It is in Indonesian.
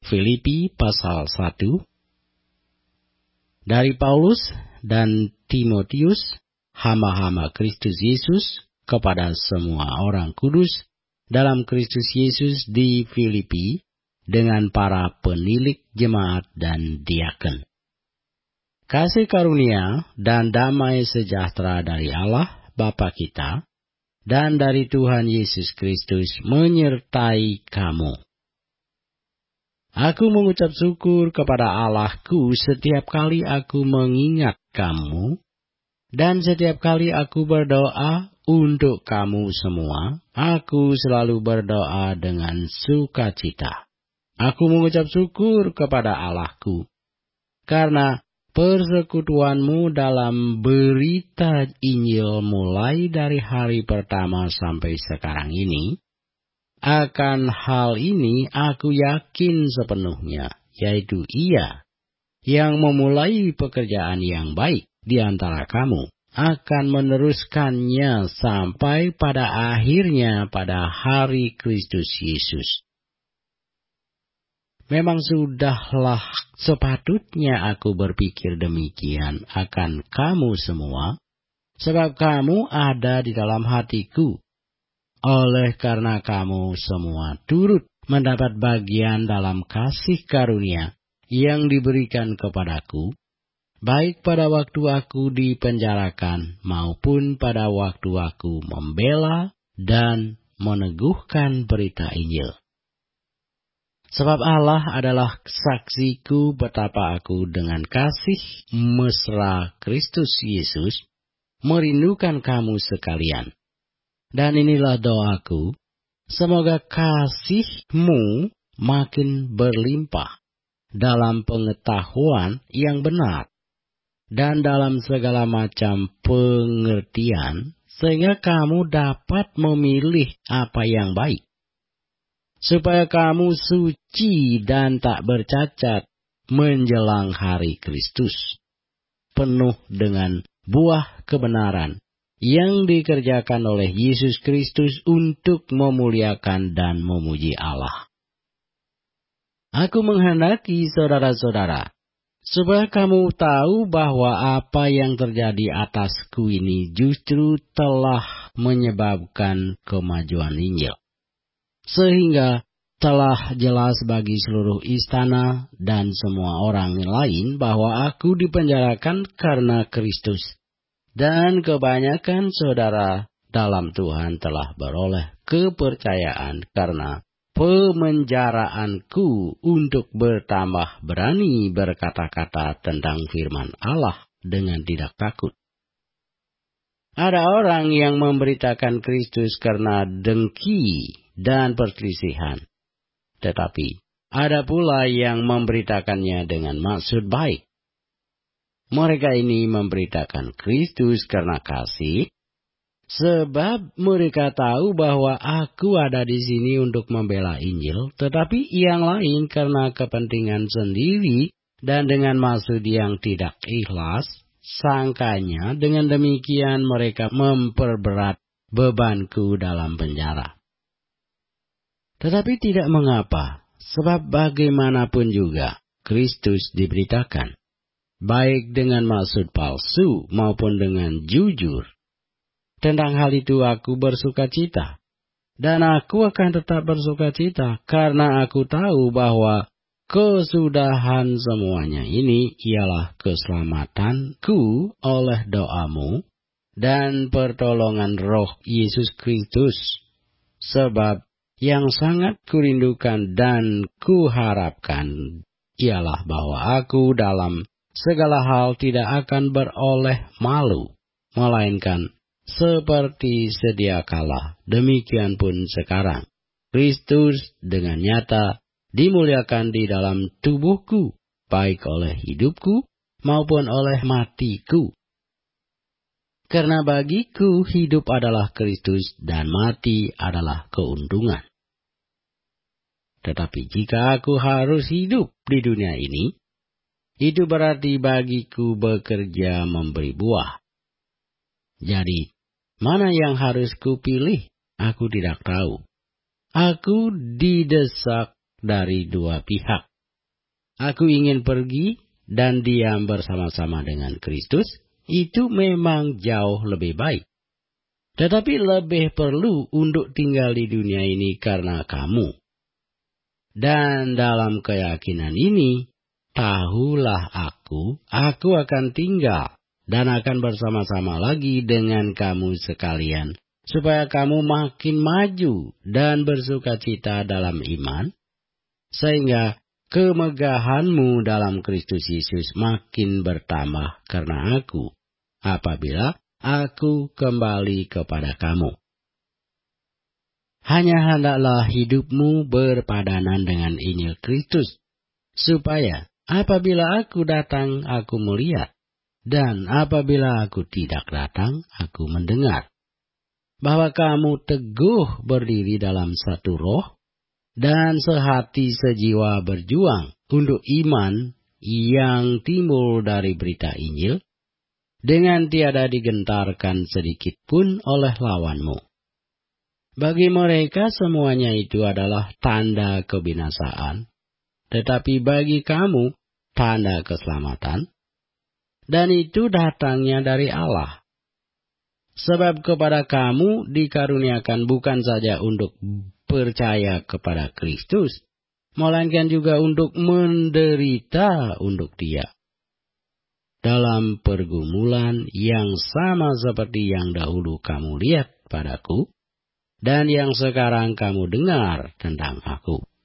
Filipi pasal 1. Dari Paulus dan Timotius, hamba-hamba Kristus Yesus, kepada semua orang kudus dalam Kristus Yesus di Filipi, dengan para penilik jemaat dan diaken. Kasih karunia dan damai sejahtera dari Allah Bapa kita dan dari Tuhan Yesus Kristus menyertai kamu. Aku mengucap syukur kepada Allahku setiap kali aku mengingat kamu, dan setiap kali aku berdoa untuk kamu semua. Aku selalu berdoa dengan sukacita. Aku mengucap syukur kepada Allahku karena persekutuanmu dalam berita Injil mulai dari hari pertama sampai sekarang ini. Akan hal ini aku yakin sepenuhnya, yaitu Ia yang memulai pekerjaan yang baik di antara kamu akan meneruskannya sampai pada akhirnya pada hari Kristus Yesus. Memang sudahlah sepatutnya aku berpikir demikian akan kamu semua, sebab kamu ada di dalam hatiku. Oleh karena kamu semua turut mendapat bagian dalam kasih karunia yang diberikan kepadaku, baik pada waktu aku dipenjarakan maupun pada waktu aku membela dan meneguhkan berita Injil. Sebab Allah adalah saksiku betapa aku dengan kasih mesra Kristus Yesus merindukan kamu sekalian. Dan inilah doaku, semoga kasihmu makin berlimpah dalam pengetahuan yang benar dan dalam segala macam pengertian, sehingga kamu dapat memilih apa yang baik, supaya kamu suci dan tak bercacat menjelang hari Kristus, penuh dengan buah kebenaran yang dikerjakan oleh Yesus Kristus untuk memuliakan dan memuji Allah. Aku menghendaki saudara-saudara, supaya kamu tahu bahwa apa yang terjadi atasku ini justru telah menyebabkan kemajuan Injil, sehingga telah jelas bagi seluruh istana dan semua orang lain bahwa aku dipenjarakan karena Kristus. Dan kebanyakan saudara dalam Tuhan telah beroleh kepercayaan karena pemenjaraanku untuk bertambah berani berkata-kata tentang firman Allah dengan tidak takut. Ada orang yang memberitakan Kristus karena dengki dan perselisihan, tetapi ada pula yang memberitakannya dengan maksud baik. Mereka ini memberitakan Kristus karena kasih, sebab mereka tahu bahwa aku ada di sini untuk membela Injil, tetapi yang lain karena kepentingan sendiri dan dengan maksud yang tidak ikhlas. Sangkanya dengan demikian mereka memperberat bebanku dalam penjara. Tetapi tidak mengapa, sebab bagaimanapun juga Kristus diberitakan, baik dengan maksud palsu maupun dengan jujur. Tentang hal itu aku bersukacita, dan aku akan tetap bersukacita, karena aku tahu bahwa kesudahan semuanya ini ialah keselamatanku oleh doamu dan pertolongan Roh Yesus Kristus. Sebab yang sangat kurindukan dan kuharapkan ialah bahwa aku dalam segala hal tidak akan beroleh malu, melainkan seperti sedia kala, demikian pun sekarang, Kristus dengan nyata dimuliakan di dalam tubuhku, baik oleh hidupku maupun oleh matiku. Karena bagiku hidup adalah Kristus dan mati adalah keuntungan. Tetapi jika aku harus hidup di dunia ini, itu berarti bagiku bekerja memberi buah. Jadi, mana yang harus kupilih? Aku tidak tahu. Aku didesak dari dua pihak. aku ingin pergi dan diam bersama-sama dengan Kristus, itu memang jauh lebih baik. Tetapi lebih perlu untuk tinggal di dunia ini karena kamu. Dan dalam keyakinan ini, tahulah aku akan tinggal dan akan bersama-sama lagi dengan kamu sekalian, supaya kamu makin maju dan bersukacita dalam iman, sehingga kemegahanmu dalam Kristus Yesus makin bertambah karena aku, apabila aku kembali kepada kamu. Hanya hendaklah hidupmu berpadanan dengan Injil Kristus, supaya apabila aku datang, aku melihat, dan apabila aku tidak datang, aku mendengar, bahwa kamu teguh berdiri dalam satu roh, dan sehati sejiwa berjuang untuk iman yang timbul dari berita Injil, dengan tiada digentarkan sedikit pun oleh lawanmu. Bagi mereka semuanya itu adalah tanda kebinasaan, tetapi bagi kamu tanda keselamatan, dan itu datangnya dari Allah. Sebab kepada kamu dikaruniakan bukan saja untuk percaya kepada Kristus, melainkan juga untuk menderita untuk Dia, dalam pergumulan yang sama seperti yang dahulu kamu lihat padaku, dan yang sekarang kamu dengar tentang aku.